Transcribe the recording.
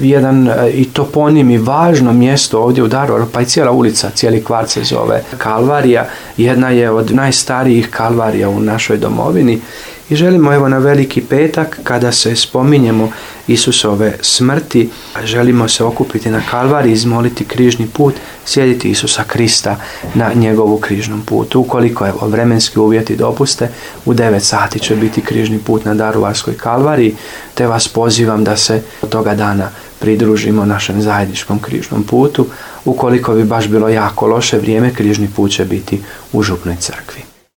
jedan i toponim i važno mjesto ovdje u Daruvaru, pa i cijela ulica, cijeli kvart se zove Kalvarija. Jedna je od najstarijih kalvarija u našoj domovini i želimo evo na Veliki petak kada se spominjemo Isusove smrti, želimo se okupiti na Kalvariji, izmoliti križni put, slijediti Isusa Krista na njegovu križnom putu. Ukoliko evo vremenski uvjeti dopuste, u 9 sati će biti križni put na Daruvarskoj Kalvariji, te vas pozivam da se od toga dana pridružimo našem zajedničkom križnom putu. Ukoliko bi baš bilo jako loše vrijeme, križni put će biti u Župnoj crkvi.